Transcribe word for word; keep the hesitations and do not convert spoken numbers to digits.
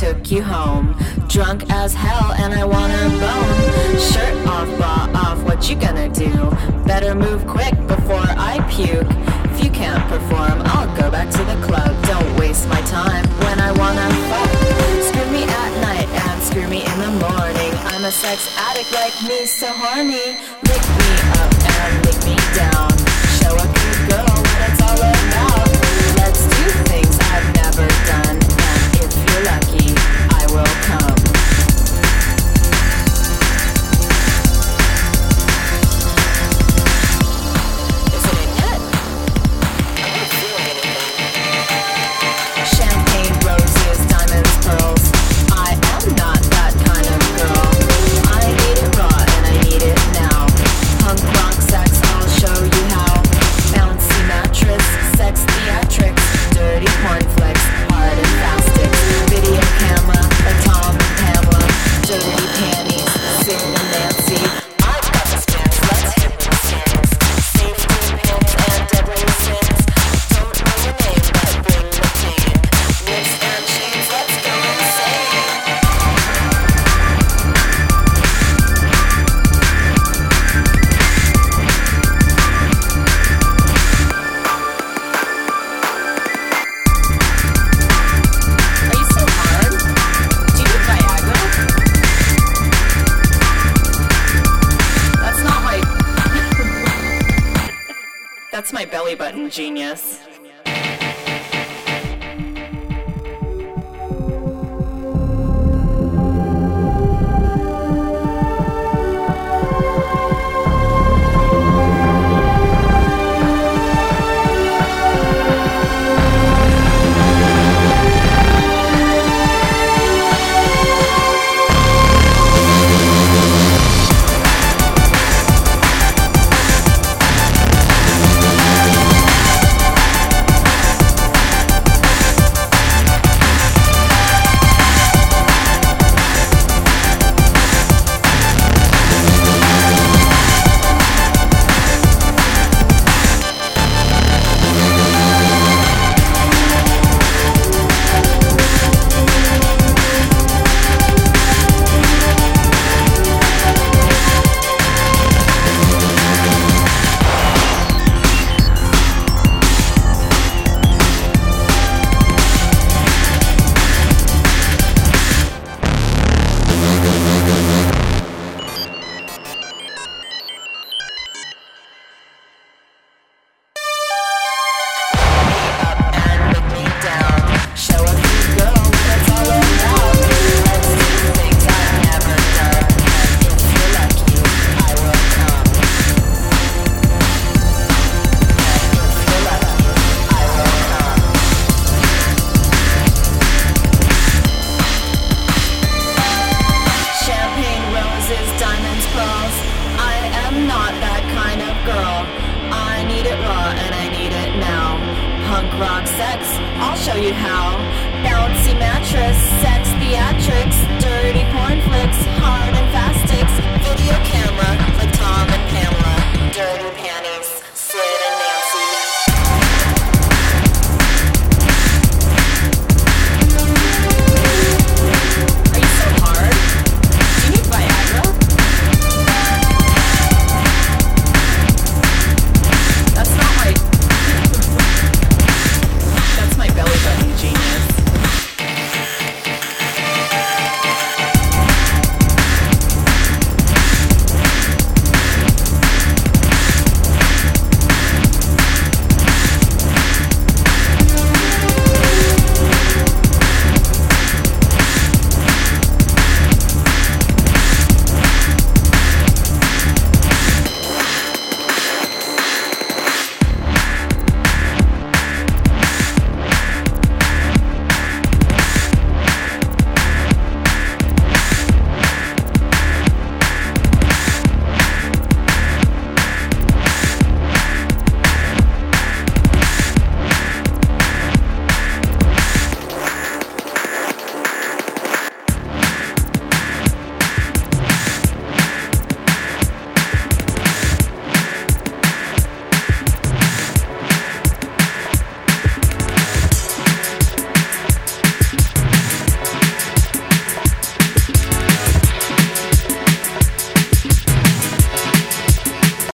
took you home. Drunk as hell and I wanna bone. Shirt off, bra off, what you gonna do? Better move quick before I puke. If you can't perform, I'll go back to the club. Don't waste my time when I wanna fuck. Screw me at night and screw me in the morning. I'm a sex addict like me, so horny. Lick me up and lick me down. Show a good girl what it's all about. Let's do things I've never done, and if you're lucky, I will come. Is it in yet? I'm not feeling anything. Champagne, roses, diamonds, pearls. I am not that kind of girl. I need it raw and I need it now. Punk rock sex, I'll show you how. Bouncy mattress, sex theatrics, dirty porn flicks, hard and fast video camera, a Tom and Pamela, dirty panties, Sid and Nancy. I've got the spins, let's hit the skins. Safety pins and deadly sins. Don't know your name, but bring the pain. Whips and chains, let's go insane. Are you so hard? Do you do Viagra? That's not my... That's my belly button, genius. Punk rock sex, I'll show you how. Bouncy mattress, sex theatrics.